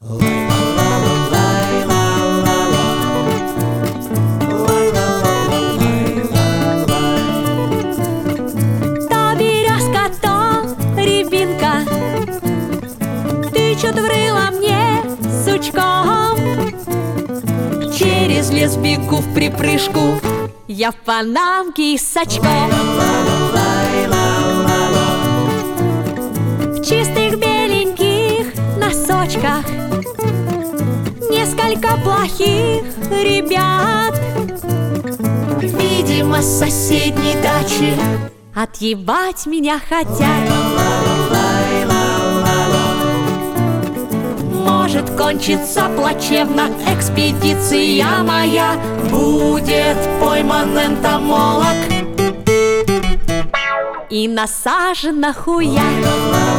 То березка, то рябинка тычут в рыло мне сучком. Через лес бегу в припрыжку, я в панамке и с очком. В чистых беленьких носочках несколько плохих ребят, видимо, с соседней дачи отъебать меня хотят. может кончиться плачевно. Экспедиция моя будет пойман энтомолог и насажен на хуя.